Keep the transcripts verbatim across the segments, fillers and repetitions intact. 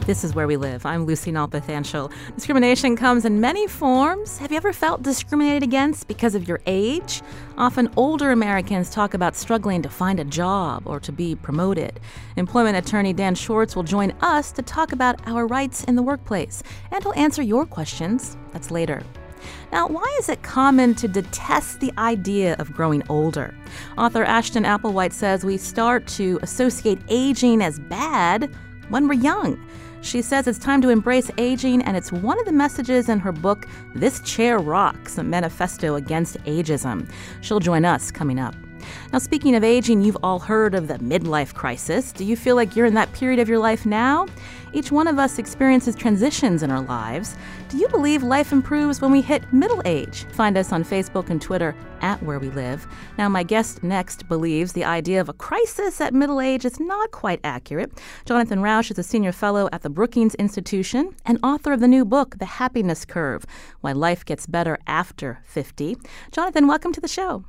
This is Where We Live. I'm Lucy Nalpathanchel. Discrimination comes in many forms. Have you ever felt discriminated against because of your age? Often older Americans talk about struggling to find a job or to be promoted. Employment attorney Dan Schwartz will join us to talk about our rights in the workplace, and he'll answer your questions. That's later. Now, why is it common to detest the idea of growing older? Author Ashton Applewhite says we start to associate aging as bad when we're young. She says it's time to embrace aging, and it's one of the messages in her book, This Chair Rocks, a manifesto against ageism. She'll join us coming up. Now, speaking of aging, you've all heard of the midlife crisis. Do you feel like you're in that period of your life now? Each one of us experiences transitions in our lives. Do you believe life improves when we hit middle age? Find us on Facebook and Twitter at Where We Live. Now, my guest next believes the idea of a crisis at middle age is not quite accurate. Jonathan Rauch is a senior fellow at the Brookings Institution and author of the new book, The Happiness Curve, Why Life Gets Better After fifty. Jonathan, welcome to the show.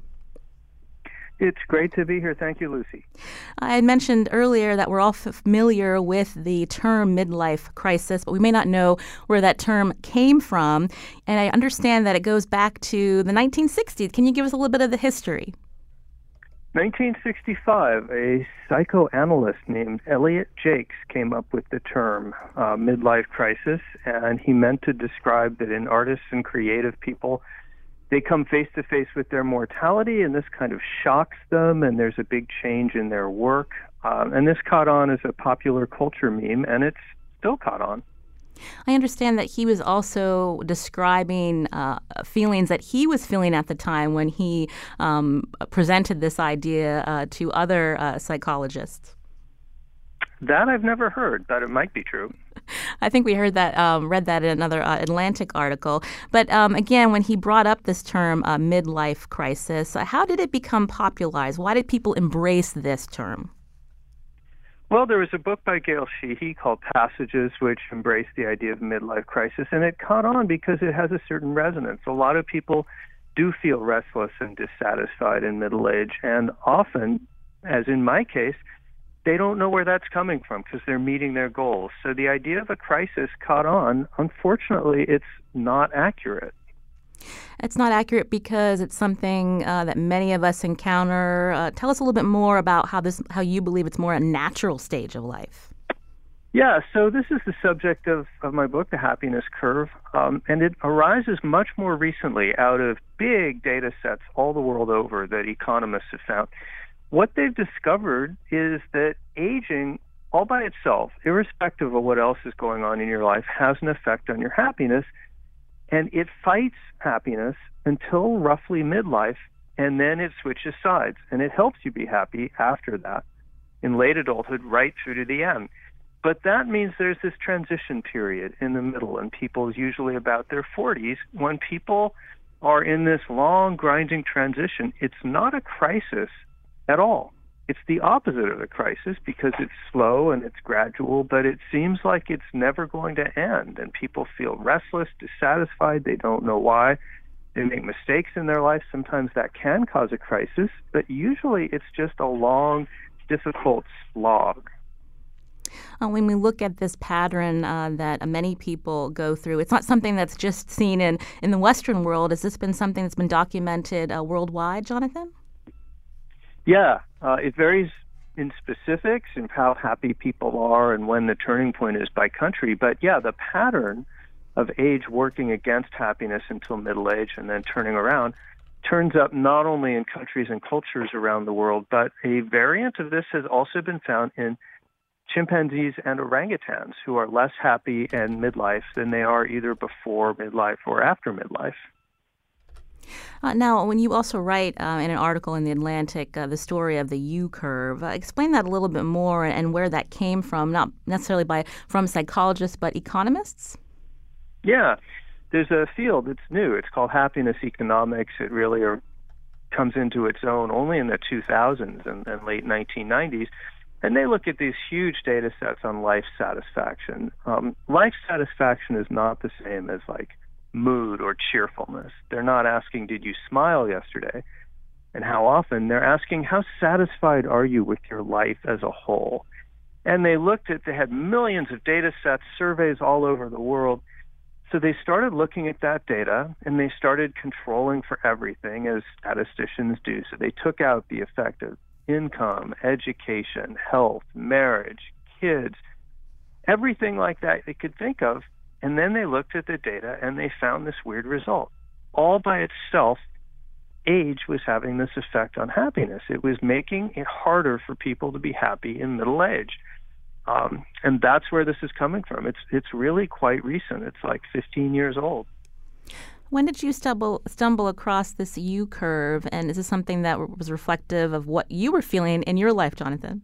It's great to be here. Thank you, Lucy. I had mentioned earlier that we're all familiar with the term midlife crisis, but we may not know where that term came from. And I understand that it goes back to the nineteen sixties. Can you give us a little bit of the history? nineteen sixty-five, a psychoanalyst named Elliot Jakes came up with the term uh, midlife crisis, and he meant to describe that in artists and creative people, they come face-to-face with their mortality, and this kind of shocks them, and there's a big change in their work. Um, and this caught on as a popular culture meme, and it's still caught on. I understand that he was also describing uh, feelings that he was feeling at the time when he um, presented this idea uh, to other uh, psychologists. That I've never heard, but it might be true. I think we heard that, um, read that in another uh, Atlantic article. But um, again, when he brought up this term, uh, midlife crisis, uh, how did it become popularized? Why did people embrace this term? Well, there was a book by Gail Sheehy called Passages, which embraced the idea of midlife crisis, and it caught on because it has a certain resonance. A lot of people do feel restless and dissatisfied in middle age, and often, as in my case, they don't know where that's coming from because they're meeting their goals. So the idea of a crisis caught on. Unfortunately, it's not accurate. It's not accurate because it's something uh, that many of us encounter. Uh, tell us a little bit more about how this, how you believe it's more a natural stage of life. Yeah, so this is the subject of, of my book, The Happiness Curve, um, and it arises much more recently out of big data sets all the world over that economists have found. What they've discovered is that aging all by itself, irrespective of what else is going on in your life, has an effect on your happiness, and it fights happiness until roughly midlife, and then it switches sides, and it helps you be happy after that, in late adulthood, right through to the end. But that means there's this transition period in the middle, and people's usually about their forties. When people are in this long, grinding transition, it's not a crisis at all. It's the opposite of a crisis because it's slow and it's gradual, but it seems like it's never going to end, and people feel restless, dissatisfied, they don't know why. They make mistakes in their life. Sometimes that can cause a crisis, but usually it's just a long, difficult slog. Uh, when we look at this pattern uh, that many people go through, it's not something that's just seen in, in the Western world. Has this been something that's been documented uh, worldwide, Jonathan? Yeah, uh, it varies in specifics and how happy people are and when the turning point is by country. But yeah, the pattern of age working against happiness until middle age and then turning around turns up not only in countries and cultures around the world, but a variant of this has also been found in chimpanzees and orangutans, who are less happy in midlife than they are either before midlife or after midlife. Uh, now, when you also write uh, in an article in The Atlantic uh, the story of the U-curve, uh, explain that a little bit more and, and where that came from, not necessarily by from psychologists, but economists? Yeah, there's a field that's new. It's called happiness economics. It really are, comes into its own only in the two thousands and, and late nineteen nineties. And they look at these huge data sets on life satisfaction. Um, life satisfaction is not the same as like mood or cheerfulness. They're not asking, did you smile yesterday? And how often? They're asking, how satisfied are you with your life as a whole? And they looked at, they had millions of data sets, surveys all over the world. So they started looking at that data, and they started controlling for everything, as statisticians do. So they took out the effect of income, education, health, marriage, kids, everything like that they could think of. And then they looked at the data, and they found this weird result. All by itself, age was having this effect on happiness. It was making it harder for people to be happy in middle age. Um, and that's where this is coming from. It's it's really quite recent. It's like fifteen years old. When did you stumble stumble across this U curve, and is this something that was reflective of what you were feeling in your life, Jonathan?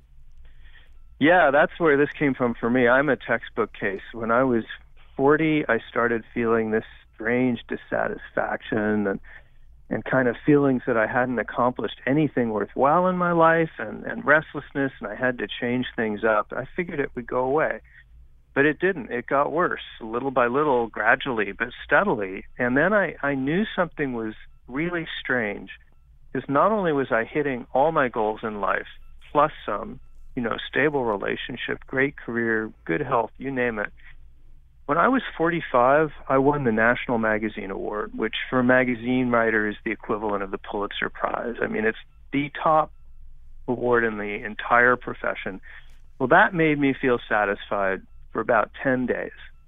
Yeah, that's where this came from for me. I'm a textbook case. When I was forty, I started feeling this strange dissatisfaction and and kind of feelings that I hadn't accomplished anything worthwhile in my life, and, and restlessness, and I had to change things up. I figured it would go away, but it didn't. It got worse, little by little, gradually, but steadily. And then I, I knew something was really strange, because not only was I hitting all my goals in life, plus some, you know, stable relationship, great career, good health, you name it. When I was forty-five, I won the National Magazine Award, which for a magazine writer is the equivalent of the Pulitzer Prize. I mean, it's the top award in the entire profession. Well, that made me feel satisfied for about ten days.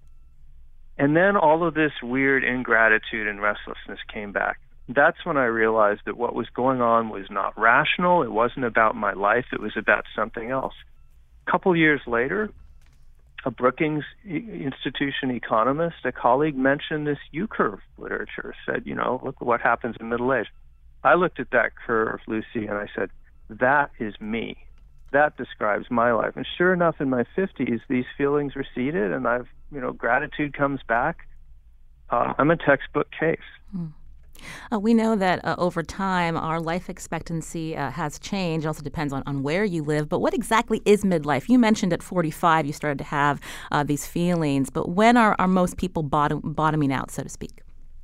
And then all of this weird ingratitude and restlessness came back. That's when I realized that what was going on was not rational. It wasn't about my life. It was about something else. A couple years later, a Brookings Institution economist, a colleague, mentioned this U-curve literature, said, you know, look at what happens in middle age. I looked at that curve, Lucy, and I said, that is me. That describes my life. And sure enough, in my fifties, these feelings receded, and I've, you know, gratitude comes back. Uh, I'm a textbook case. Hmm. Uh, we know that uh, over time, our life expectancy uh, has changed. It also depends on, on where you live. But what exactly is midlife? You mentioned at forty-five you started to have uh, these feelings. But when are, are most people bottom, bottoming out, so to speak?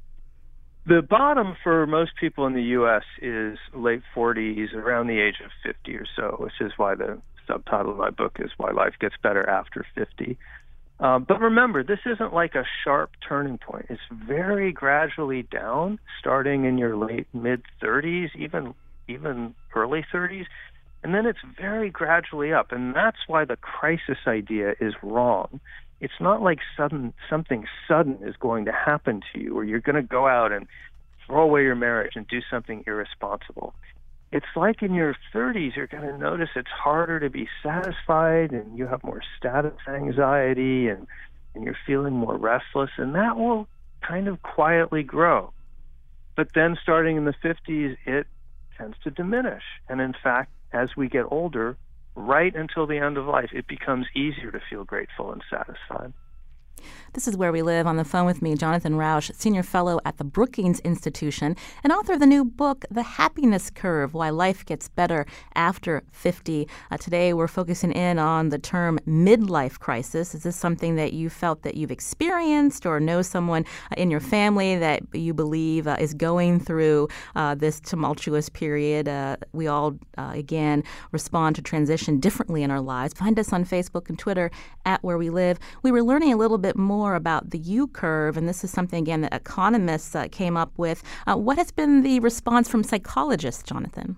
The bottom for most people in the U S is late forties, around the age of fifty or so, which is why the subtitle of my book is Why Life Gets Better After fifty. Um, but remember, this isn't like a sharp turning point. It's very gradually down, starting in your late mid-thirties, even even early thirties, and then it's very gradually up. And that's why the crisis idea is wrong. It's not like sudden something sudden is going to happen to you, or you're going to go out and throw away your marriage and do something irresponsible. It's like in your thirties, you're going to notice it's harder to be satisfied, and you have more status anxiety, and, and you're feeling more restless, and that will kind of quietly grow. But then starting in the fifties, it tends to diminish. And in fact, as we get older, right until the end of life, it becomes easier to feel grateful and satisfied. This is Where We Live. On the phone with me, Jonathan Rauch, Senior Fellow at the Brookings Institution and author of the new book, The Happiness Curve, Why Life Gets Better After fifty. Uh, today, we're focusing in on the term midlife crisis. Is this something that you felt that you've experienced or know someone uh, in your family that you believe uh, is going through uh, this tumultuous period? Uh, we all, uh, again, respond to transition differently in our lives. Find us on Facebook and Twitter at Where We Live. We were learning a little bit more about the U-curve, and this is something, again, that economists uh, came up with. Uh, what has been the response from psychologists, Jonathan?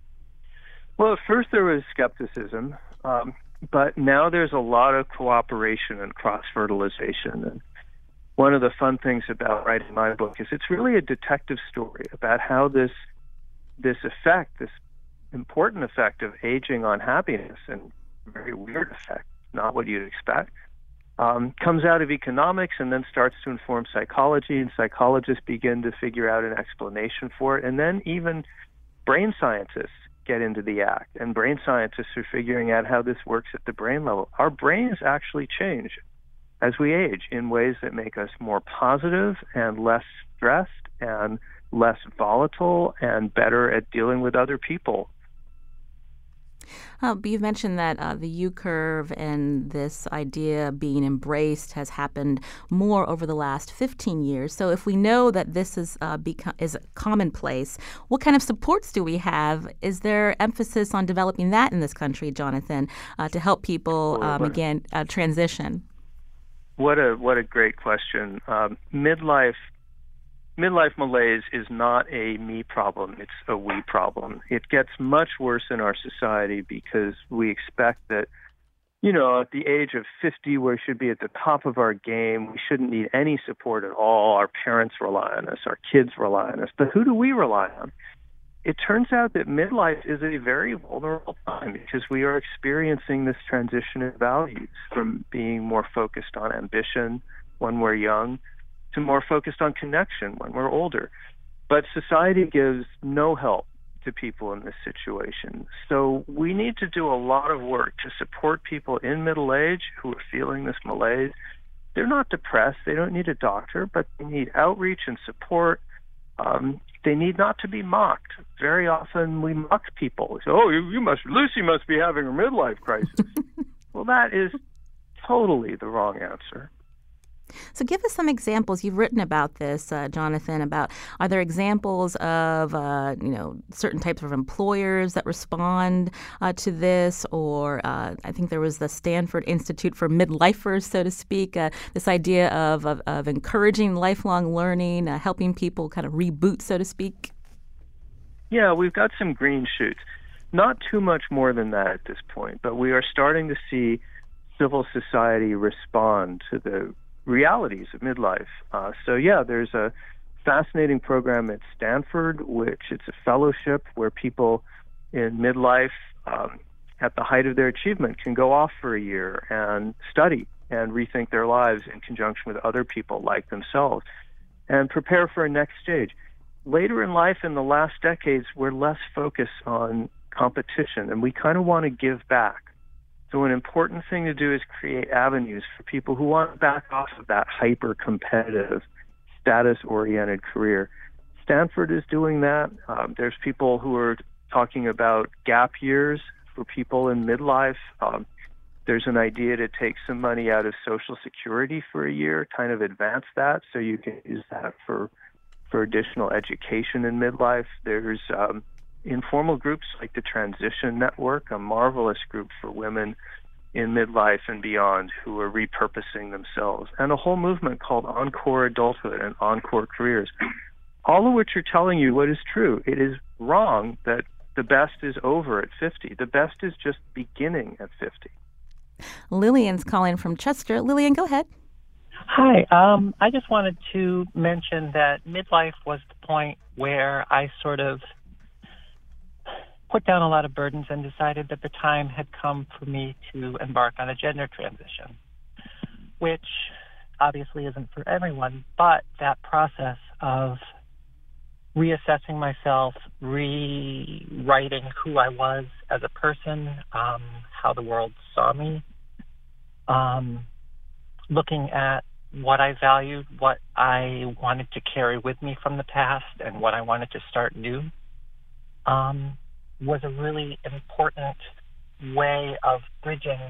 Well, at first there was skepticism, um, but now there's a lot of cooperation and cross-fertilization. And one of the fun things about writing my book is it's really a detective story about how this this effect, this important effect of aging on happiness, and very weird effect, not what you'd expect, Um, comes out of economics and then starts to inform psychology, and psychologists begin to figure out an explanation for it. And then even brain scientists get into the act, and brain scientists are figuring out how this works at the brain level. Our brains actually change as we age in ways that make us more positive and less stressed and less volatile and better at dealing with other people. Uh, but you've mentioned that uh, the U-curve and this idea being embraced has happened more over the last fifteen years. So if we know that this is uh, become, is commonplace, what kind of supports do we have? Is there emphasis on developing that in this country, Jonathan, uh, to help people, um, again, uh, transition? What a what a great question. Um, midlife midlife malaise is not a me problem; it's a we problem. It gets much worse in our society because we expect that, you know, at the age of fifty, we should be at the top of our game. We shouldn't need any support at all. Our parents rely on us. Our kids rely on us. But who do we rely on? It turns out that midlife is a very vulnerable time because we are experiencing this transition in values from being more focused on ambition when we're young to more focused on connection when we're older. But society gives no help to people in this situation. So we need to do a lot of work to support people in middle age who are feeling this malaise. They're not depressed. They don't need a doctor, but they need outreach and support. Um, they need not to be mocked. Very often we mock people. We say, oh, you, you must, Lucy must be having a midlife crisis. Well, that is totally the wrong answer. So give us some examples. You've written about this, uh, Jonathan, about are there examples of, uh, you know, certain types of employers that respond uh, to this? Or uh, I think there was the Stanford Institute for Midlifers, so to speak, uh, this idea of, of, of encouraging lifelong learning, uh, helping people kind of reboot, so to speak. Yeah, we've got some green shoots. Not too much more than that at this point, but we are starting to see civil society respond to the realities of midlife. Uh, so yeah, there's a fascinating program at Stanford, which it's a fellowship where people in midlife um, at the height of their achievement can go off for a year and study and rethink their lives in conjunction with other people like themselves and prepare for a next stage. Later in life, in the last decades, we're less focused on competition, and we kind of want to give back. So an important thing to do is create avenues for people who want to back off of that hyper-competitive, status-oriented career. Stanford is doing that. Um, there's people who are talking about gap years for people in midlife. Um, there's an idea to take some money out of Social Security for a year, kind of advance that so you can use that for, for additional education in midlife. There's um, informal groups like the Transition Network, a marvelous group for women in midlife and beyond who are repurposing themselves, and a whole movement called Encore Adulthood and Encore Careers, all of which are telling you what is true. It is wrong that the best is over at fifty. The best is just beginning at fifty. Lillian's calling from Chester. Lillian, go ahead. Hi. Um, I just wanted to mention that midlife was the point where I sort of put down a lot of burdens and decided that the time had come for me to embark on a gender transition, which obviously isn't for everyone, but that process of reassessing myself, rewriting who I was as a person, um, how the world saw me, um, looking at what I valued, what I wanted to carry with me from the past, and what I wanted to start new, um, was a really important way of bridging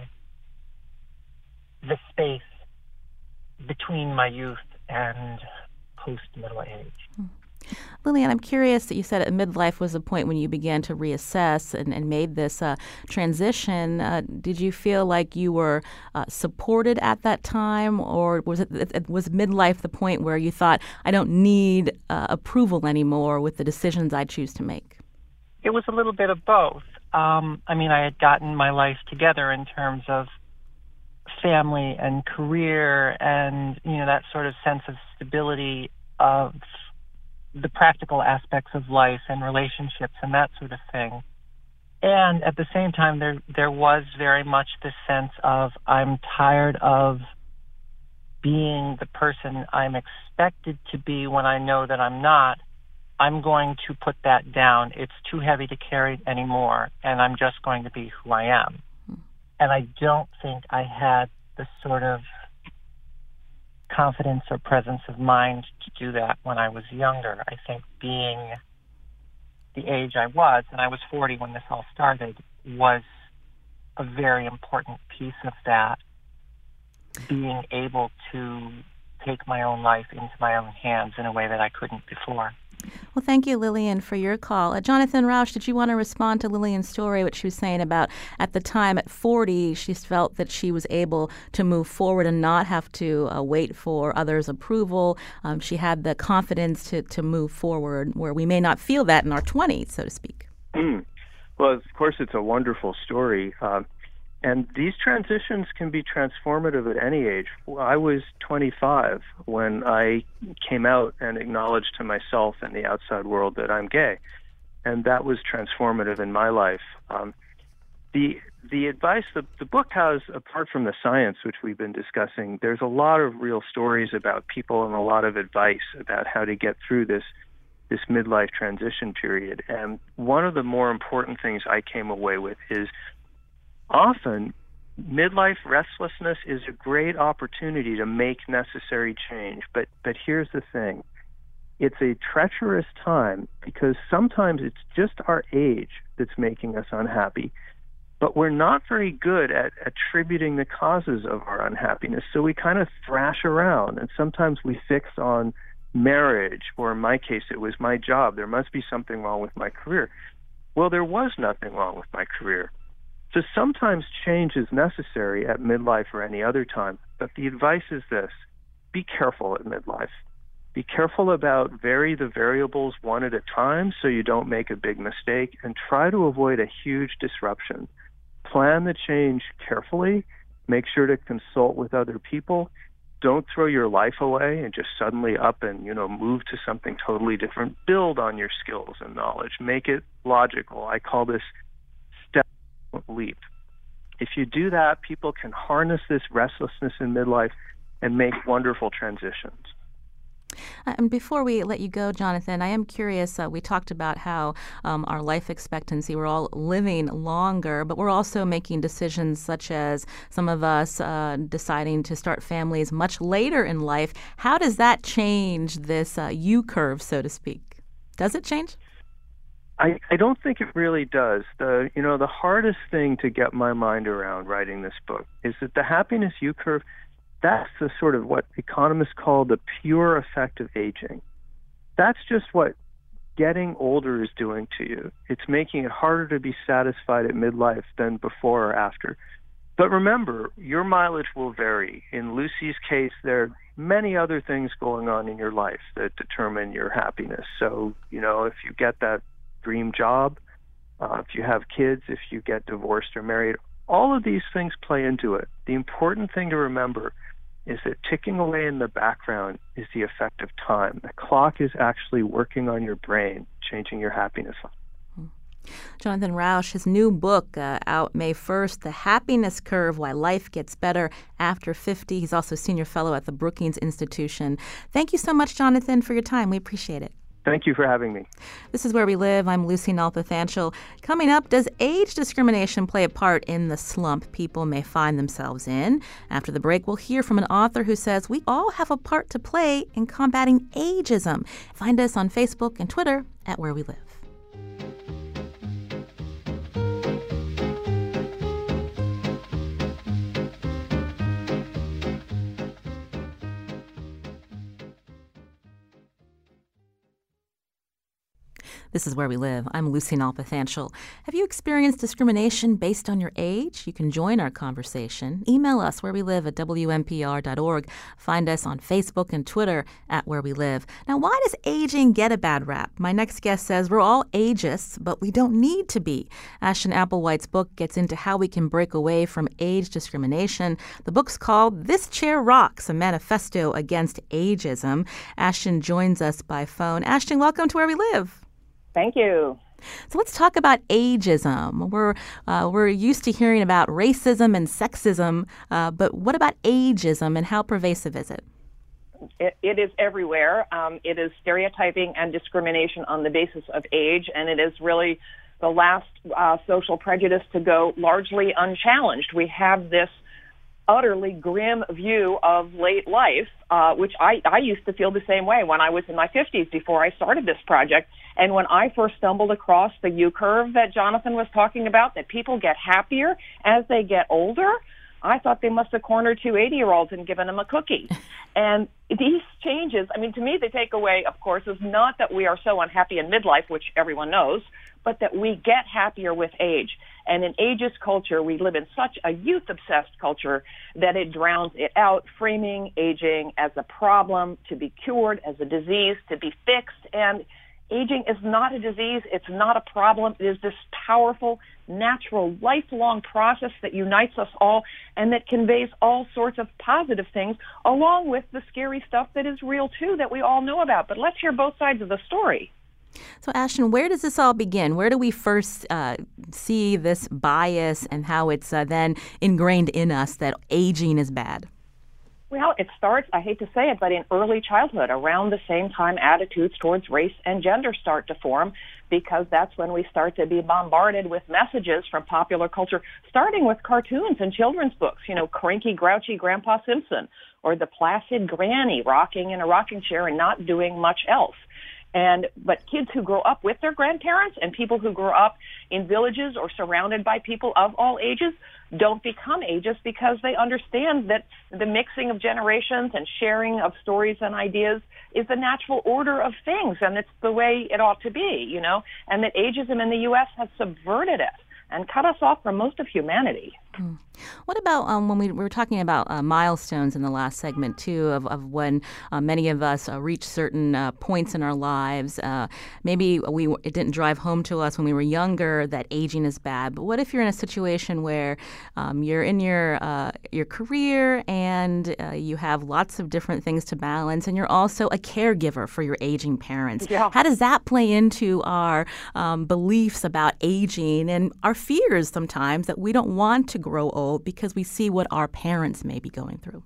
the space between my youth and post-middle age. Lillian, I'm curious that you said at midlife was a point when you began to reassess and, and made this uh, transition. Uh, did you feel like you were uh, supported at that time, or was it was midlife the point where you thought, I don't need uh, approval anymore with the decisions I choose to make? It was a little bit of both. Um, I mean, I had gotten my life together in terms of family and career and, you know, that sort of sense of stability of the practical aspects of life and relationships and that sort of thing. And at the same time, there there was very much this sense of I'm tired of being the person I'm expected to be when I know that I'm not. I'm going to put that down. It's too heavy to carry anymore, and I'm just going to be who I am. And I don't think I had the sort of confidence or presence of mind to do that when I was younger. I think being the age I was, and I was forty when this all started, was a very important piece of that, being able to take my own life into my own hands in a way that I couldn't before. Well, thank you, Lillian, for your call. Uh, Jonathan Rauch, did you want to respond to Lillian's story, what she was saying about at the time at forty, she felt that she was able to move forward and not have to uh, wait for others' approval. Um, she had the confidence to, to move forward where we may not feel that in our twenties, so to speak. Mm. Well, of course, it's a wonderful story. Um, And these transitions can be transformative at any age. I was twenty-five when I came out and acknowledged to myself and the outside world that I'm gay. And that was transformative in my life. Um, the the advice, the, the book has, apart from the science, which we've been discussing, there's a lot of real stories about people and a lot of advice about how to get through this this midlife transition period. And one of the more important things I came away with is often, midlife restlessness is a great opportunity to make necessary change. But but here's the thing. It's a treacherous time because sometimes it's just our age that's making us unhappy. But we're not very good at attributing the causes of our unhappiness. So we kind of thrash around, and sometimes we fix on marriage, or in my case, it was my job. There must be something wrong with my career. Well, there was nothing wrong with my career. So sometimes change is necessary at midlife or any other time, but the advice is this: be careful at midlife. Be careful about vary the variables one at a time so you don't make a big mistake, and try to avoid a huge disruption. Plan the change carefully. Make sure to consult with other people. Don't throw your life away and just suddenly up and, you know, move to something totally different. Build on your skills and knowledge. Make it logical. I call this step leap. If you do that, people can harness this restlessness in midlife and make wonderful transitions. Uh, and before we let you go, Jonathan, I am curious. Uh, we talked about how um, our life expectancy, we're all living longer, but we're also making decisions such as some of us uh, deciding to start families much later in life. How does that change this uh, U-curve, so to speak? Does it change? I, I don't think it really does. The you know the hardest thing to get my mind around writing this book is that the happiness U-curve, that's the sort of what economists call the pure effect of aging. That's just what getting older is doing to you. It's making it harder to be satisfied at midlife than before or after. But remember, your mileage will vary. In Lucy's case, there are many other things going on in your life that determine your happiness. So, you know, if you get that dream job, uh, if you have kids, if you get divorced or married, all of these things play into it. The important thing to remember is that ticking away in the background is the effect of time. The clock is actually working on your brain, changing your happiness. Jonathan Rauch, his new book uh, out May first, The Happiness Curve, Why Life Gets Better After fifty. He's also senior fellow at the Brookings Institution. Thank you so much, Jonathan, for your time. We appreciate it. Thank you for having me. This is Where We Live. I'm Lucy Nalpathanchil. Coming up, does age discrimination play a part in the slump people may find themselves in? After the break, we'll hear from an author who says we all have a part to play in combating ageism. Find us on Facebook and Twitter at Where We Live. This is Where We Live. I'm Lucy Nalpathanchil. Have you experienced discrimination based on your age? You can join our conversation. Email us, where we live at W M P R dot org. Find us on Facebook and Twitter at Where We Live. Now, why does aging get a bad rap? My next guest says we're all ageists, but we don't need to be. Ashton Applewhite's book gets into how we can break away from age discrimination. The book's called This Chair Rocks, a manifesto against ageism. Ashton joins us by phone. Ashton, welcome to Where We Live. Thank you. So let's talk about ageism. We're uh, we're used to hearing about racism and sexism, uh, but what about ageism and how pervasive is it? It, it is everywhere. Um, it is stereotyping and discrimination on the basis of age, and it is really the last uh, social prejudice to go largely unchallenged. We have this utterly grim view of late life, uh, which I, I used to feel the same way when I was in my fifties before I started this project. And when I first stumbled across the U-curve that Jonathan was talking about, that people get happier as they get older, I thought they must have cornered two eighty-year-olds and given them a cookie. And these changes, I mean, to me, the takeaway, of course, is not that we are so unhappy in midlife, which everyone knows, but that we get happier with age. And in ageist culture, we live in such a youth-obsessed culture that it drowns it out, framing aging as a problem to be cured, as a disease to be fixed. And aging is not a disease. It's not a problem. It is this powerful, natural, lifelong process that unites us all and that conveys all sorts of positive things, along with the scary stuff that is real, too, that we all know about. But let's hear both sides of the story. So, Ashton, where does this all begin? Where do we first uh, see this bias and how it's uh, then ingrained in us that aging is bad? Well, it starts, I hate to say it, but in early childhood, around the same time attitudes towards race and gender start to form, because that's when we start to be bombarded with messages from popular culture, starting with cartoons and children's books, you know, cranky, grouchy Grandpa Simpson, or the placid granny rocking in a rocking chair and not doing much else. And but kids who grow up with their grandparents and people who grow up in villages or surrounded by people of all ages don't become ageist because they understand that the mixing of generations and sharing of stories and ideas is the natural order of things, and it's the way it ought to be, you know, and that ageism in the U S has subverted it and cut us off from most of humanity. Mm. What about um, when we, we were talking about uh, milestones in the last segment, too, of, of when uh, many of us uh, reach certain uh, points in our lives? Uh, maybe we it didn't drive home to us when we were younger that aging is bad. But what if you're in a situation where um, you're in your uh, your career and uh, you have lots of different things to balance, and you're also a caregiver for your aging parents? Yeah. How does that play into our um, beliefs about aging and our fears sometimes that we don't want to grow old because we see what our parents may be going through?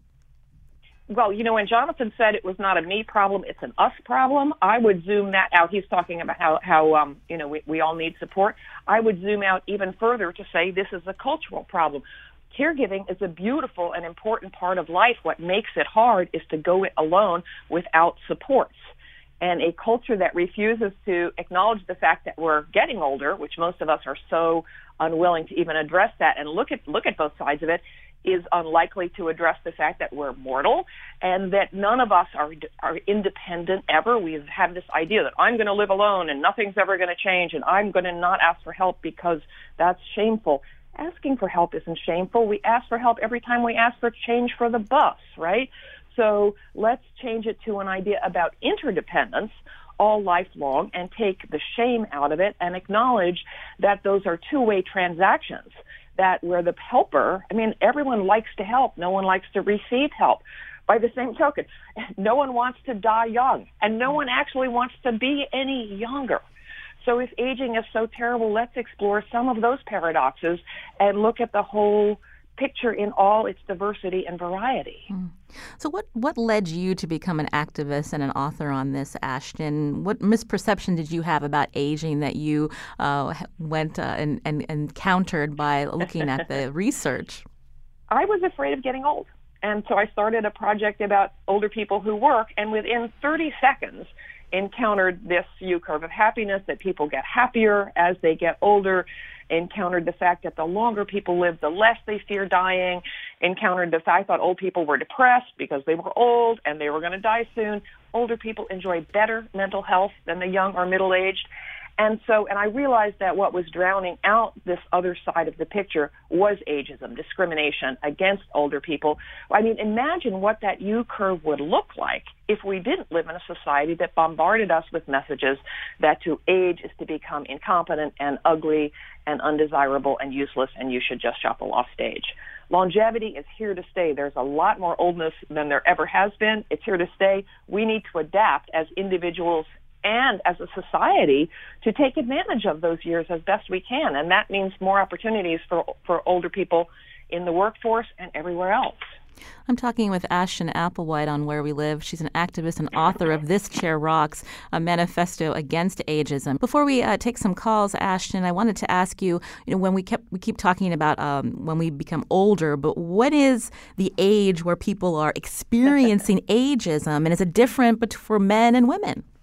Well, you know, when Jonathan said it was not a me problem, it's an us problem, I would zoom that out. He's talking about how, how um, you know, we, we all need support. I would zoom out even further to say this is a cultural problem. Caregiving is a beautiful and important part of life. What makes it hard is to go it alone without supports. And a culture that refuses to acknowledge the fact that we're getting older, which most of us are so unwilling to even address that and look at look at both sides of it, is unlikely to address the fact that we're mortal and that none of us are are independent ever. We've had this idea that I'm going to live alone and nothing's ever going to change and I'm going to not ask for help because that's shameful. Asking for help isn't shameful. We ask for help every time we ask for change for the bus, right? So let's change it to an idea about interdependence all lifelong and take the shame out of it and acknowledge that those are two-way transactions, that where the helper, I mean, everyone likes to help. No one likes to receive help. By the same token, no one wants to die young, and no one actually wants to be any younger. So if aging is so terrible, let's explore some of those paradoxes and look at the whole picture in all its diversity and variety. Mm. So what, what led you to become an activist and an author on this, Ashton? What misperception did you have about aging that you uh, went uh, and, and, and countered by looking at the research? I was afraid of getting old. And so I started a project about older people who work, and within thirty seconds encountered this U-curve of happiness, that people get happier as they get older, encountered the fact that the longer people live, the less they fear dying, encountered the fact that old people were depressed because they were old and they were going to die soon. Older people enjoy better mental health than the young or middle-aged. And so, and I realized that what was drowning out this other side of the picture was ageism, discrimination against older people. I mean, imagine what that U-curve would look like if we didn't live in a society that bombarded us with messages that to age is to become incompetent and ugly and undesirable and useless, and you should just shuffle off stage. Longevity is here to stay. There's a lot more oldness than there ever has been. It's here to stay. We need to adapt as individuals and as a society to take advantage of those years as best we can. And that means more opportunities for for older people in the workforce and everywhere else. I'm talking with Ashton Applewhite on Where We Live. She's an activist and author of This Chair Rocks, a manifesto against ageism. Before we uh, take some calls, Ashton, I wanted to ask you, you know, when we kept we keep talking about um, when we become older, but what is the age where people are experiencing ageism, and is it different but for men and women?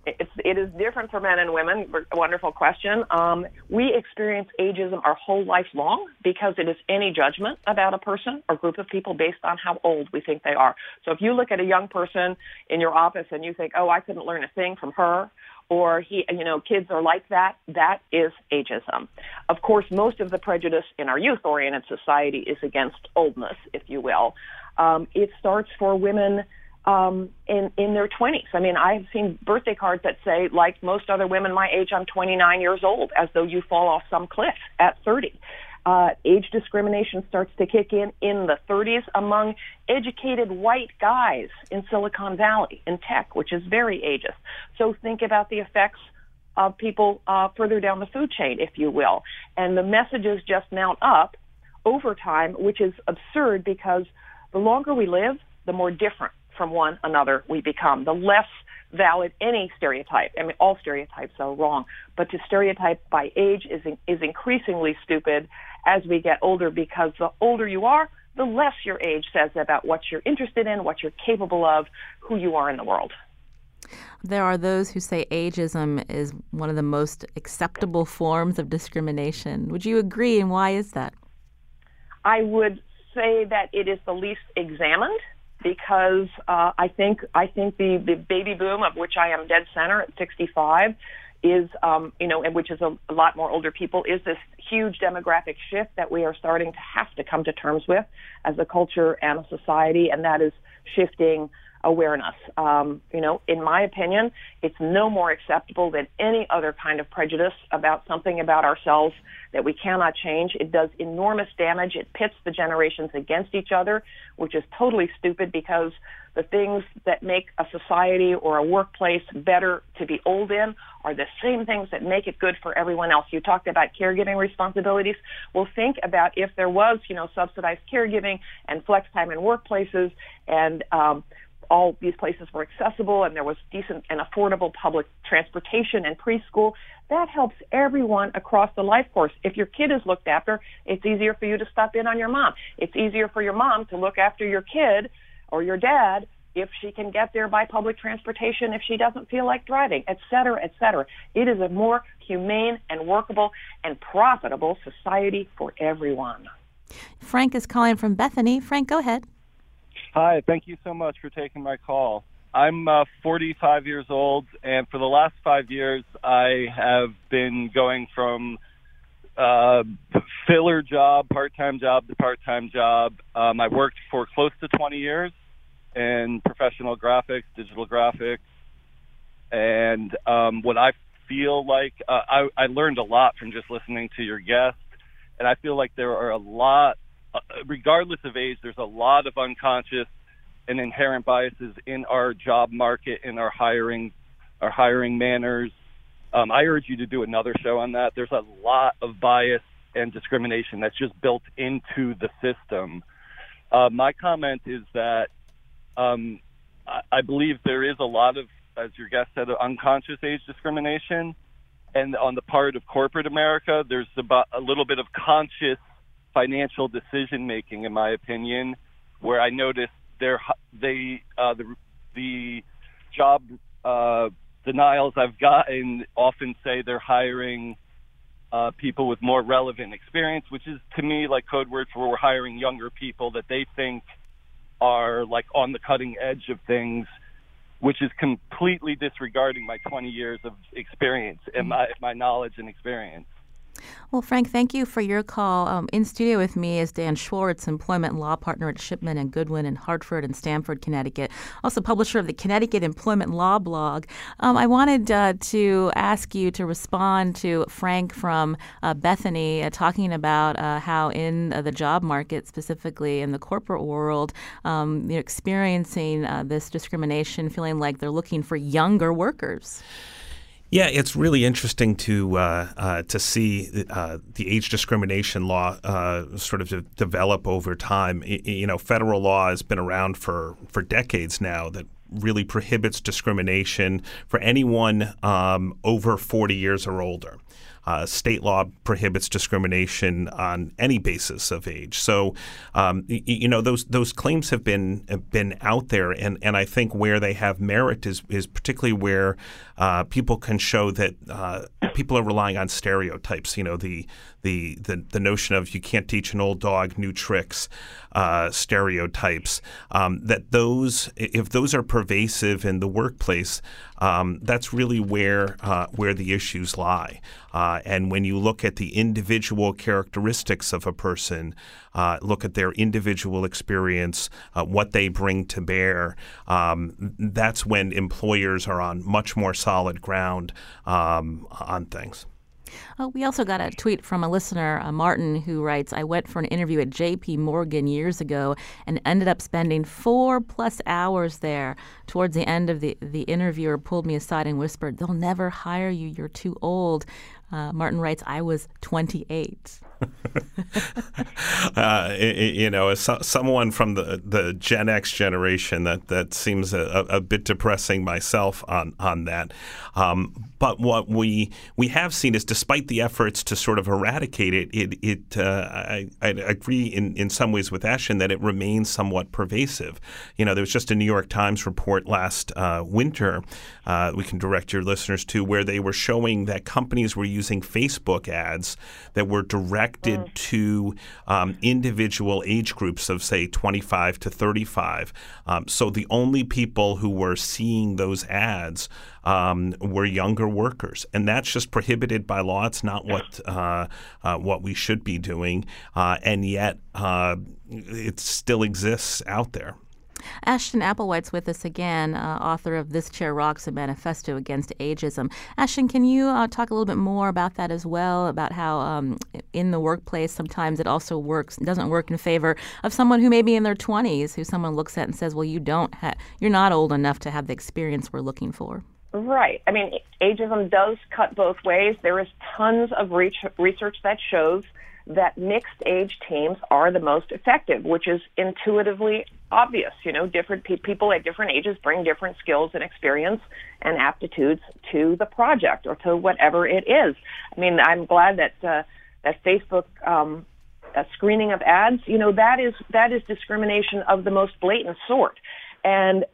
It's, it is different for men and women. Wonderful question. Um, we experience ageism our whole life long because it is any judgment about a person or group of people based on how old we think they are. So if you look at a young person in your office and you think, oh, I couldn't learn a thing from her, or he, you know, kids are like that, that is ageism. Of course, most of the prejudice in our youth-oriented society is against oldness, if you will. Um, it starts for women Um, in, in their twenties. I mean, I've seen birthday cards that say, like most other women my age, I'm twenty-nine years old, as though you fall off some cliff at thirty. Uh, age discrimination starts to kick in in the thirties among educated white guys in Silicon Valley, in tech, which is very ageist. So think about the effects of people uh, further down the food chain, if you will. And the messages just mount up over time, which is absurd because the longer we live, the more different from one another we become, the less valid any stereotype. I mean, all stereotypes are wrong, but to stereotype by age is is increasingly stupid as we get older, because the older you are, the less your age says about what you're interested in, what you're capable of, who you are in the world. There are those who say ageism is one of the most acceptable forms of discrimination. Would you agree, and why is that? I would say that it is the least examined, because uh, I think I think the, the baby boom, of which I am dead center at sixty-five, is um, you know, and which is a, a lot more older people, is this huge demographic shift that we are starting to have to come to terms with as a culture and a society, and that is shifting awareness. Um, you know, in my opinion, it's no more acceptable than any other kind of prejudice about something about ourselves that we cannot change. It does enormous damage. It pits the generations against each other, which is totally stupid, because the things that make a society or a workplace better to be old in are the same things that make it good for everyone else. You talked about caregiving responsibilities. Well, think about if there was, you know, subsidized caregiving and flex time in workplaces, and um, all these places were accessible, and there was decent and affordable public transportation and preschool. That helps everyone across the life course. If your kid is looked after, it's easier for you to stop in on your mom. It's easier for your mom to look after your kid or your dad if she can get there by public transportation, if she doesn't feel like driving, et cetera, et cetera. It is a more humane and workable and profitable society for everyone. Frank is calling from Bethany. Frank, go ahead. Hi, thank you so much for taking my call. I'm uh, forty-five years old, and for the last five years, I have been going from uh, filler job, part-time job to part-time job. Um, I worked for close to twenty years in professional graphics, digital graphics, and um, what I feel like, uh, I, I learned a lot from just listening to your guest, and I feel like there are a lot, uh, regardless of age, there's a lot of unconscious and inherent biases in our job market, in our hiring, our hiring manners. Um, I urge you to do another show on that. There's a lot of bias and discrimination that's just built into the system. Uh, my comment is that um, I, I believe there is a lot of, as your guest said, unconscious age discrimination. And on the part of corporate America, there's about a little bit of conscious financial decision-making, in my opinion, where I noticed They're, they uh, the the job uh, denials I've gotten often say they're hiring uh, people with more relevant experience, which is to me like code word for we're hiring younger people that they think are like on the cutting edge of things, which is completely disregarding my twenty years of experience and my my knowledge and experience. Well, Frank, thank you for your call. Um, in studio with me is Dan Schwartz, employment law partner at Shipman and Goodwin in Hartford and Stamford, Connecticut, also publisher of the Connecticut Employment Law blog. Um, I wanted uh, to ask you to respond to Frank from uh, Bethany uh, talking about uh, how in uh, the job market, specifically in the corporate world, um, you're experiencing uh, this discrimination, feeling like they're looking for younger workers. Yeah, it's really interesting to uh, uh, to see uh, the age discrimination law uh, sort of de- develop over time. I, you know, federal law has been around for, for decades now that really prohibits discrimination for anyone um, over forty years or older. Uh, state law prohibits discrimination on any basis of age. So, um, y- you know, those those claims have been have been out there, and, and I think where they have merit is is particularly where uh, people can show that uh, people are relying on stereotypes. You know, the the the the notion of you can't teach an old dog new tricks, uh, stereotypes. Um, that those if those are pervasive in the workplace, um, that's really where uh, where the issues lie. Uh, and when you look at the individual characteristics of a person, uh, look at their individual experience, uh, what they bring to bear, um, that's when employers are on much more solid ground um, on things. Oh, we also got a tweet from a listener, uh, Martin, who writes, I went for an interview at J P Morgan years ago and ended up spending four plus hours there. Towards the end of the, the interviewer pulled me aside and whispered, they'll never hire you. You're too old. Uh, Martin writes, I was twenty-eight. uh, you know, as so, someone from the, the Gen X generation, that, that seems a, a bit depressing myself on on that. Um, but what we we have seen is, despite the efforts to sort of eradicate it, it, it uh, I, I agree in, in some ways with Ashton that it remains somewhat pervasive. You know, there was just a New York Times report last uh, winter uh, we can direct your listeners to, where they were showing that companies were using Facebook ads that were directed mm. to um, individual age groups of, say, twenty-five to thirty-five. Um, so the only people who were seeing those ads um, were younger workers, and that's just prohibited by law. It's not what uh, uh, what we should be doing, uh, and yet uh, it still exists out there. Ashton Applewhite's with us again, uh, author of This Chair Rocks, a Manifesto Against Ageism. Ashton, can you uh, talk a little bit more about that as well, about how um, in the workplace sometimes it also works, doesn't work in favor of someone who may be in their twenties, who someone looks at and says, well, you don't ha- you're not old enough to have the experience we're looking for. Right. I mean, ageism does cut both ways. There is tons of research that shows that mixed age teams are the most effective, which is intuitively obvious. You know, different pe- people at different ages bring different skills and experience and aptitudes to the project or to whatever it is. I mean, I'm glad that uh, that Facebook um, a screening of ads, you know, that is that is discrimination of the most blatant sort. And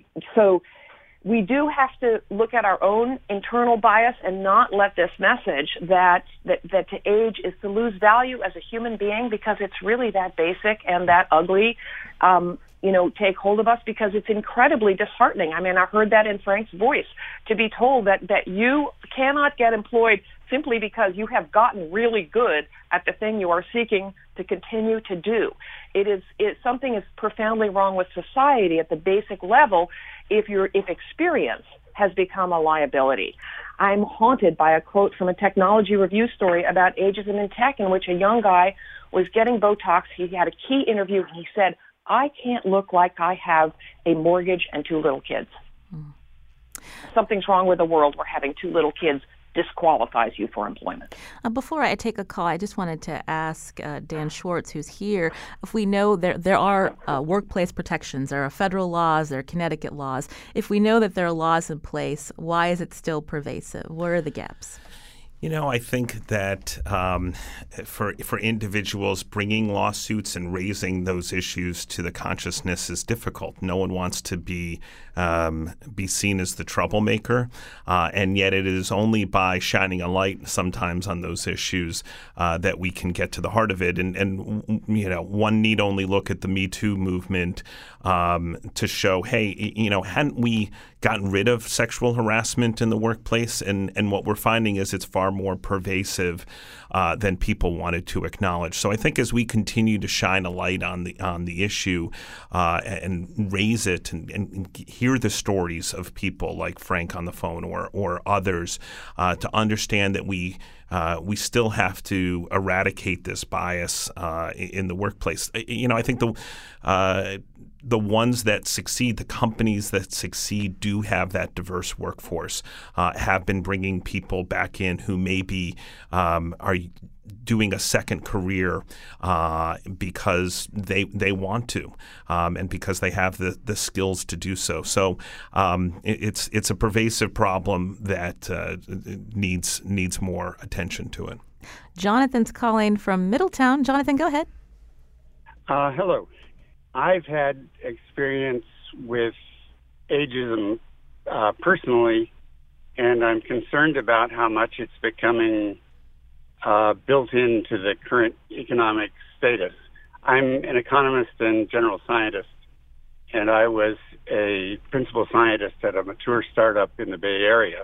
so we do have to look at our own internal bias and not let this message that, that, that to age is to lose value as a human being, because it's really that basic and that ugly, um, you know, take hold of us, because it's incredibly disheartening. I mean, I heard that in Frank's voice, to be told that, that you cannot get employed simply because you have gotten really good at the thing you are seeking to continue to do. It is it, something is profoundly wrong with society at the basic level if you're if experience has become a liability. I'm haunted by a quote from a Technology Review story about ageism in tech, in which a young guy was getting Botox. He had a key interview, and he said, I can't look like I have a mortgage and two little kids. Mm. Something's wrong with the world where having two little kids disqualifies you for employment. Uh, before I take a call, I just wanted to ask uh, Dan Schwartz, who's here, if we know there there are uh, workplace protections, there are federal laws, there are Connecticut laws. If we know that there are laws in place, why is it still pervasive? Where are the gaps? You know, I think that um, for for individuals, bringing lawsuits and raising those issues to the consciousness is difficult. No one wants to be um, be seen as the troublemaker, uh, and yet it is only by shining a light sometimes on those issues uh, that we can get to the heart of it. And, and you know, one need only look at the Me Too movement um, to show, hey, you know, hadn't we gotten rid of sexual harassment in the workplace? And, and what we're finding is it's far more pervasive uh, than people wanted to acknowledge. So I think as we continue to shine a light on the on the issue uh, and raise it and, and hear the stories of people like Frank on the phone or or others, uh, to understand that we uh, we still have to eradicate this bias uh, in the workplace. You know, I think the uh, the ones that succeed, the companies that succeed, do have that diverse workforce, uh, have been bringing people back in who maybe um, are doing a second career uh, because they they want to um, and because they have the, the skills to do so. So um, it, it's it's a pervasive problem that uh, needs needs more attention to it. Jonathan's calling from Middletown. Jonathan, go ahead. Uh, hello. I've had experience with ageism uh, personally, and I'm concerned about how much it's becoming uh, built into the current economic status. I'm an economist and general scientist, and I was a principal scientist at a mature startup in the Bay Area.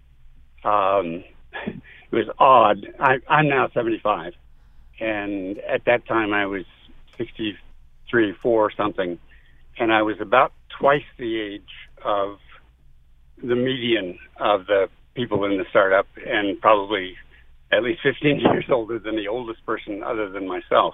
Um, it was odd. I, I'm now seventy-five, and at that time I was sixty-three, four, something, and I was about twice the age of the median of the people in the startup, and probably at least fifteen years older than the oldest person other than myself.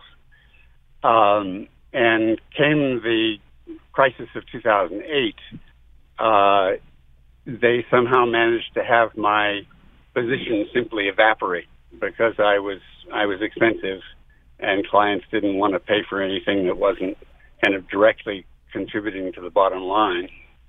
Um, and came the crisis of two thousand eight, uh, they somehow managed to have my position simply evaporate because I was I was expensive, and clients didn't want to pay for anything that wasn't kind of directly contributing to the bottom line.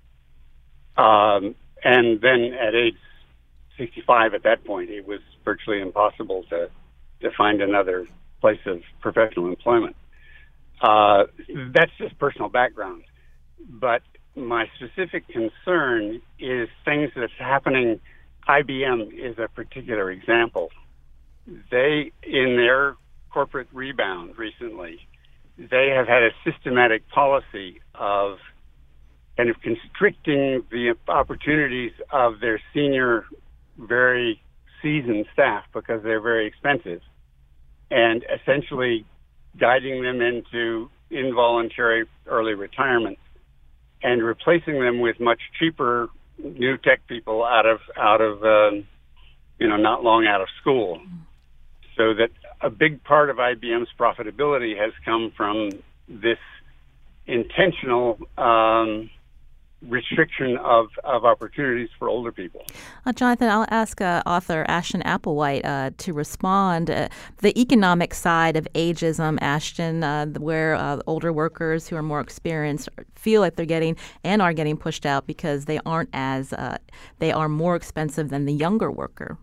Um, and then at age sixty-five, at that point, it was virtually impossible to, to find another place of professional employment. Uh, that's just personal background. But my specific concern is things that's happening. I B M is a particular example. They, in their corporate rebound recently, they have had a systematic policy of kind of constricting the opportunities of their senior, very seasoned staff because they're very expensive, and essentially guiding them into involuntary early retirement and replacing them with much cheaper new tech people out of out of um, you know not long out of school. So that a big part of I B M's profitability has come from this intentional um, restriction of, of opportunities for older people. Uh, Jonathan, I'll ask uh, author Ashton Applewhite uh, to respond. Uh, the economic side of ageism, Ashton, uh, where uh, older workers who are more experienced feel like they're getting and are getting pushed out because they aren't as, uh, they are more expensive than the younger worker.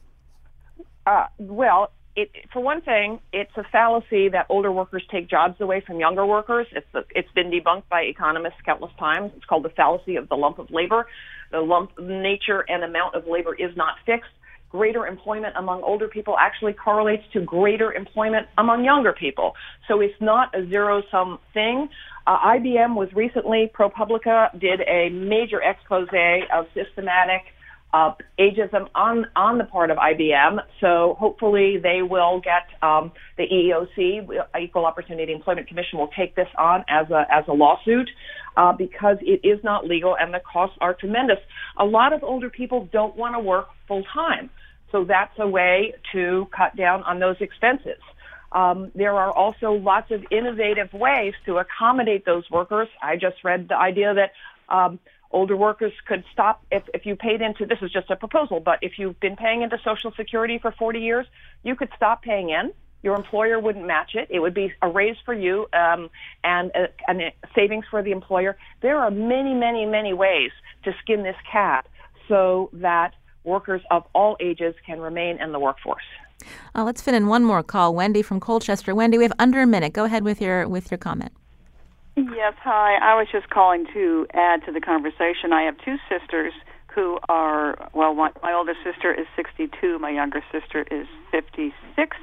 Uh, well, It, for one thing, it's a fallacy that older workers take jobs away from younger workers. It's the, it's been debunked by economists countless times. It's called the fallacy of the lump of labor. The lump nature and amount of labor is not fixed. Greater employment among older people actually correlates to greater employment among younger people. So it's not a zero-sum thing. Uh, I B M was recently, ProPublica did a major expose of systematic Uh, ageism on, on the part of I B M, so hopefully they will get um, the E E O C, Equal Opportunity Employment Commission, will take this on as a as a lawsuit uh, because it is not legal and the costs are tremendous. A lot of older people don't want to work full time, so that's a way to cut down on those expenses. Um, there are also lots of innovative ways to accommodate those workers. I just read the idea that um, older workers could stop if, if you paid into, this is just a proposal, but if you've been paying into Social Security for forty years, you could stop paying in. Your employer wouldn't match it. It would be a raise for you um, and, a, and a savings for the employer. There are many, many, many ways to skin this cat so that workers of all ages can remain in the workforce. Uh, let's fit in one more call. Wendy from Colchester. Wendy, we have under a minute. Go ahead with your with your comment. Yes, hi. I was just calling to add to the conversation. I have two sisters who are, well, one, my older sister is sixty-two, my younger sister is fifty-six,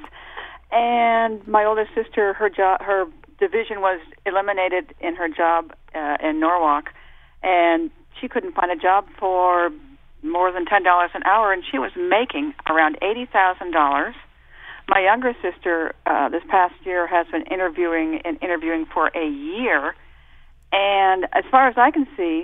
and my older sister, her job, her division was eliminated in her job uh, in Norwalk, and she couldn't find a job for more than ten dollars an hour, and she was making around eighty thousand dollars. My younger sister uh, this past year has been interviewing and interviewing for a year, and as far as I can see,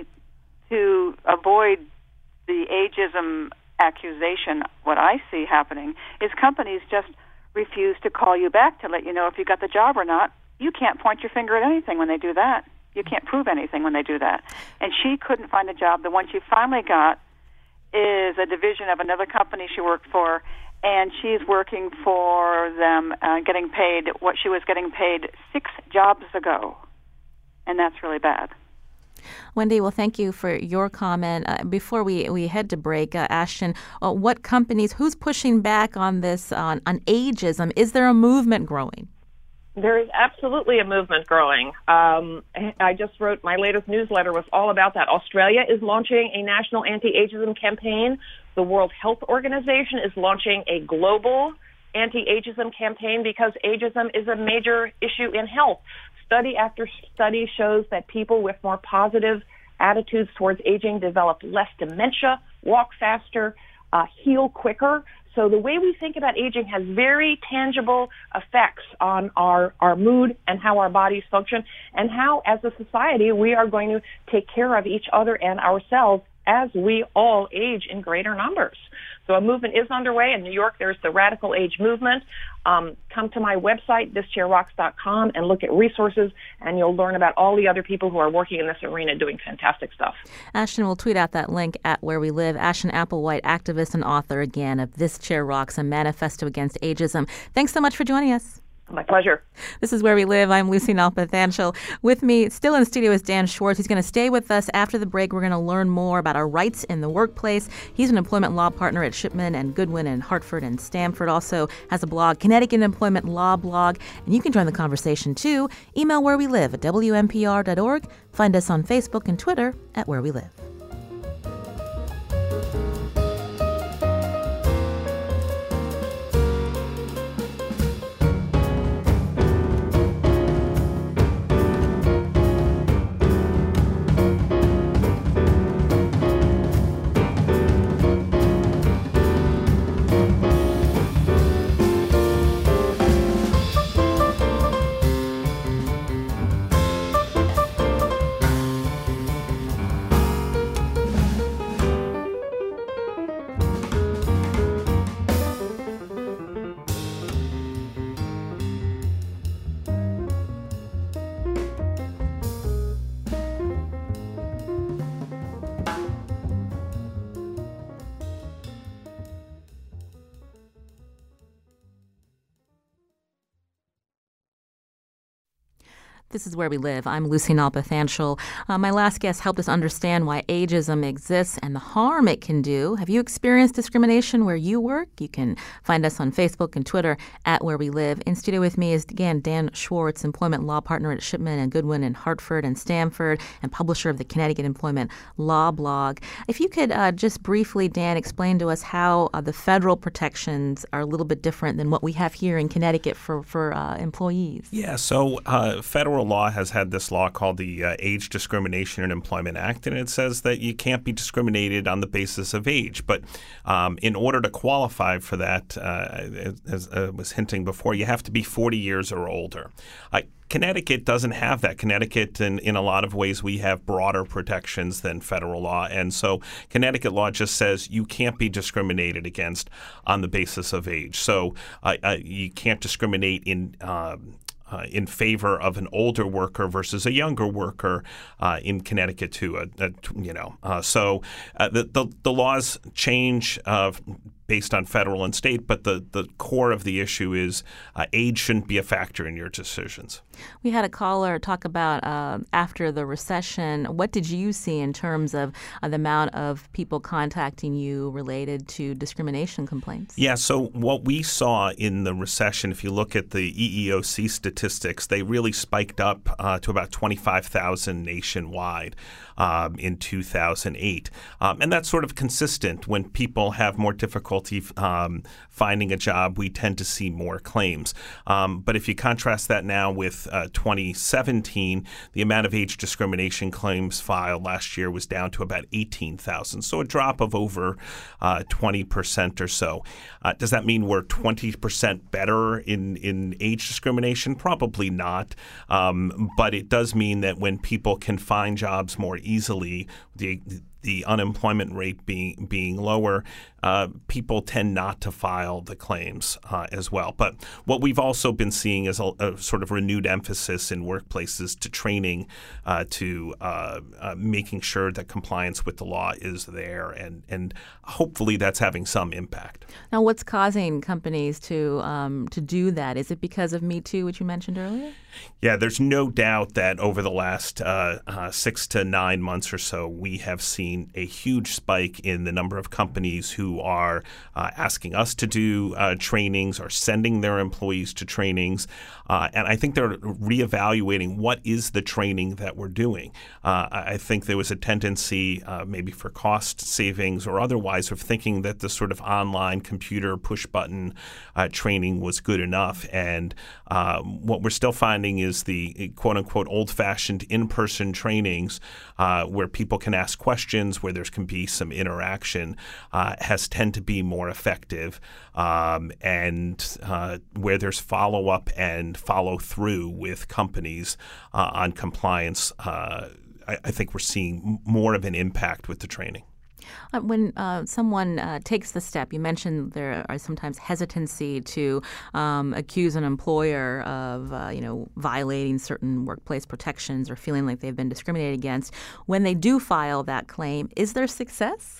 to avoid the ageism accusation, what I see happening is companies just refuse to call you back to let you know if you got the job or not. You can't point your finger at anything when they do that. You can't prove anything when they do that. And she couldn't find a job. The one she finally got is a division of another company she worked for, and she's working for them, uh, getting paid what she was getting paid six jobs ago, and that's really bad. Wendy, well, thank you for your comment. Uh, before we, we head to break, uh, Ashton, uh, what companies, who's pushing back on this, on, on ageism? Is there a movement growing? There is absolutely a movement growing. Um, I just wrote, my latest newsletter was all about that. Australia is launching a national anti-ageism campaign. The World Health Organization is launching a global anti-ageism campaign because ageism is a major issue in health. Study after study shows that people with more positive attitudes towards aging develop less dementia, walk faster, uh, heal quicker. So the way we think about aging has very tangible effects on our, our mood and how our bodies function and how, as a society, we are going to take care of each other and ourselves as we all age in greater numbers. So a movement is underway. In New York, there's the Radical Age Movement. Um, come to my website, this chair rocks dot com, and look at resources, and you'll learn about all the other people who are working in this arena doing fantastic stuff. Ashton will tweet out that link at Where We Live. Ashton Applewhite, activist and author, again, of This Chair Rocks, a manifesto against ageism. Thanks so much for joining us. My pleasure. This is Where We Live. I'm Lucy Nalpathanchil. With me, still in the studio, is Dan Schwartz. He's going to stay with us after the break. We're going to learn more about our rights in the workplace. He's an employment law partner at Shipman and Goodwin in Hartford and Stamford. Also has a blog, Connecticut Employment Law Blog. And you can join the conversation, too. Email Where We Live at W M P R dot org. Find us on Facebook and Twitter at Where We Live. This is Where We Live. I'm Lucy Nalpathanchil. Uh, my last guest helped us understand why ageism exists and the harm it can do. Have you experienced discrimination where you work? You can find us on Facebook and Twitter at Where We Live. In studio with me is, again, Dan Schwartz, employment law partner at Shipman and Goodwin in Hartford and Stamford, and publisher of the Connecticut Employment Law Blog. If you could uh, just briefly, Dan, explain to us how uh, the federal protections are a little bit different than what we have here in Connecticut for, for uh, employees. Yeah, so uh, federal law has had this law called the uh, Age Discrimination in Employment Act, and it says that you can't be discriminated on the basis of age. But um, in order to qualify for that, uh, as I was hinting before, you have to be forty years or older. Uh, Connecticut doesn't have that. Connecticut, in, in a lot of ways, we have broader protections than federal law. And so Connecticut law just says you can't be discriminated against on the basis of age. So uh, uh, you can't discriminate in um, Uh, in favor of an older worker versus a younger worker uh, in Connecticut too. Uh, uh, you know, uh, so uh, the, the the laws change uh, based on federal and state, but the, the core of the issue is uh, age shouldn't be a factor in your decisions. We had a caller talk about uh, after the recession. What did you see in terms of uh, the amount of people contacting you related to discrimination complaints? Yeah, so what we saw in the recession, if you look at the E E O C statistics, they really spiked up uh, to about twenty-five thousand nationwide um, in two thousand eight. Um, and that's sort of consistent. When people have more difficulty um, finding a job, we tend to see more claims. Um, but if you contrast that now with uh, twenty seventeen, the amount of age discrimination claims filed last year was down to about eighteen thousand. So a drop of over uh, twenty percent or so. Uh, does that mean we're twenty percent better in, in age discrimination? Probably not. Um, but it does mean that when people can find jobs more easily, the the unemployment rate being being lower, uh, people tend not to file the claims uh, as well. But what we've also been seeing is a, a sort of renewed emphasis in workplaces to training, uh, to uh, uh, making sure that compliance with the law is there, and and hopefully that's having some impact. Now, what's causing companies to um, to do that? Is it because of Me Too, which you mentioned earlier? Yeah, there's no doubt that over the last uh, uh, six to nine months or so, we have seen a huge spike in the number of companies who are uh, asking us to do uh, trainings or sending their employees to trainings. Uh, and I think they're reevaluating what is the training that we're doing. Uh, I think there was a tendency, uh, maybe for cost savings or otherwise, of thinking that the sort of online computer push button uh, training was good enough. And uh, what we're still finding is the quote unquote old fashioned in person trainings uh, where people can ask questions, where there can be some interaction, uh, has tend to be more effective, um, and uh, where there's follow up and follow through with companies uh, on compliance. Uh, I, I think we're seeing more of an impact with the training. Uh, when uh, someone uh, takes the step, you mentioned there are sometimes hesitancy to um, accuse an employer of, uh, you know, violating certain workplace protections or feeling like they've been discriminated against. When they do file that claim, is there success?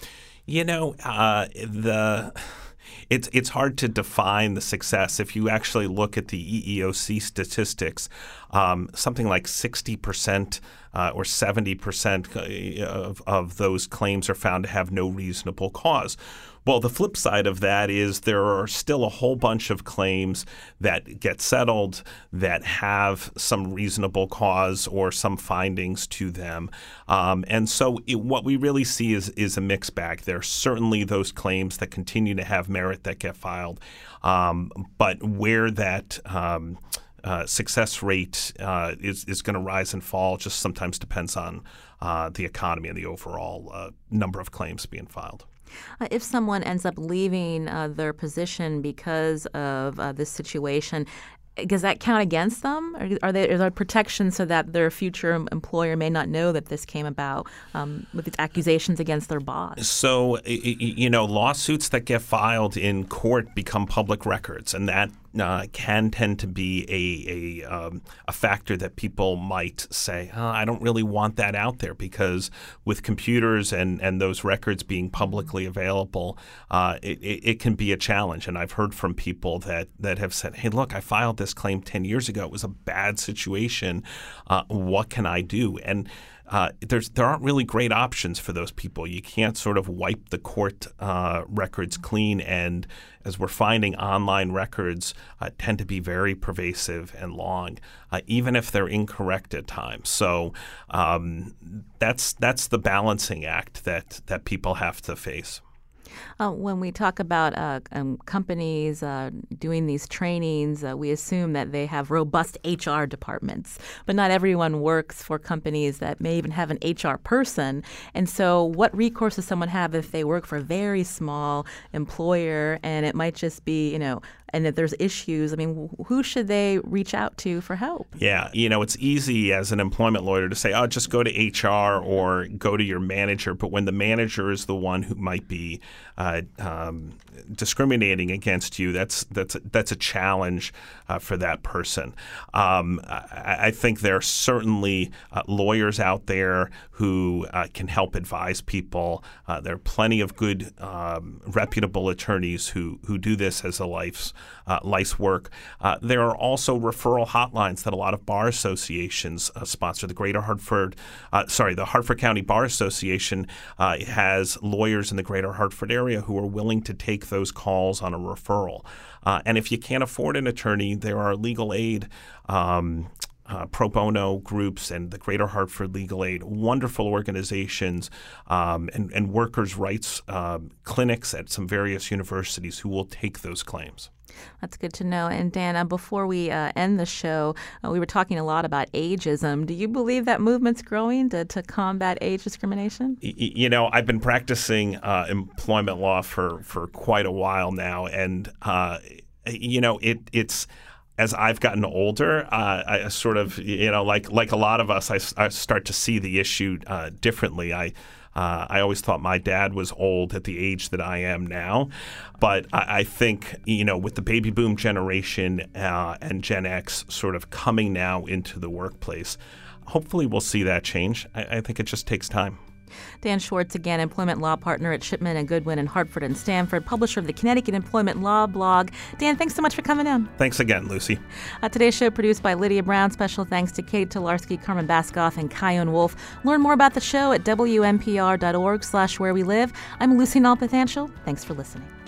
You know, uh, the it's it's hard to define the success. If you actually look at the E E O C statistics, um, something like sixty percent uh, or seventy percent of, of those claims are found to have no reasonable cause. Well, the flip side of that is there are still a whole bunch of claims that get settled that have some reasonable cause or some findings to them. Um, and so it, what we really see is, is a mixed bag. There are certainly those claims that continue to have merit that get filed. Um, but where that um, uh, success rate uh, is, is going to rise and fall just sometimes depends on uh, the economy and the overall uh, number of claims being filed. Uh, if someone ends up leaving uh, their position because of uh, this situation, does that count against them? Or are there, are there protections so that their future employer may not know that this came about um, with these accusations against their boss? So, you know, lawsuits that get filed in court become public records, and that Uh, can tend to be a a, um, a factor that people might say, oh, I don't really want that out there, because with computers and, and those records being publicly available, uh, it, it, it can be a challenge. And I've heard from people that, that have said, hey, look, I filed this claim ten years ago. It was a bad situation. Uh, what can I do? And Uh, there's there aren't really great options for those people. You can't sort of wipe the court uh, records clean, and as we're finding, online records uh, tend to be very pervasive and long, uh, even if they're incorrect at times. So um, that's that's the balancing act that that people have to face. Uh, when we talk about uh, um, companies uh, doing these trainings, uh, we assume that they have robust H R departments. But not everyone works for companies that may even have an H R person. And so what recourse does someone have if they work for a very small employer and it might just be, you know, and if there's issues, I mean, who should they reach out to for help? Yeah, you know, it's easy as an employment lawyer to say, oh, just go to H R or go to your manager. But when the manager is the one who might be uh, um, discriminating against you, that's that's that's a challenge uh, for that person. Um, I, I think there are certainly uh, lawyers out there who uh, can help advise people. Uh, there are plenty of good, um, reputable attorneys who who do this as a life's Uh, life's work. Uh, there are also referral hotlines that a lot of bar associations uh, sponsor. The Greater Hartford, uh, sorry, the Hartford County Bar Association uh, has lawyers in the Greater Hartford area who are willing to take those calls on a referral. Uh, and if you can't afford an attorney, there are legal aid um, Uh, pro bono groups and the Greater Hartford Legal Aid, wonderful organizations, um, and, and workers' rights uh, clinics at some various universities who will take those claims. That's good to know. And Dana, before we uh, end the show, uh, we were talking a lot about ageism. Do you believe that movement's growing to, to combat age discrimination? Y- you know, I've been practicing uh, employment law for, for quite a while now, and uh, you know, it it's. As I've gotten older, uh, I sort of, you know, like like a lot of us, I, I start to see the issue uh, differently. I Uh, I always thought my dad was old at the age that I am now. But I, I think, you know, with the baby boom generation uh, and Gen X sort of coming now into the workplace, hopefully we'll see that change. I, I think it just takes time. Dan Schwartz, again, employment law partner at Shipman and Goodwin in Hartford and Stanford, publisher of the Connecticut Employment Law blog. Dan, thanks so much for coming in. Thanks again, Lucy. Uh, today's show produced by Lydia Brown. Special thanks to Kate Tolarski, Carmen Baskoff, and Kyone Wolf. Learn more about the show at W N P R dot org slash where we live. I'm Lucy Nalpathanchel. Thanks for listening.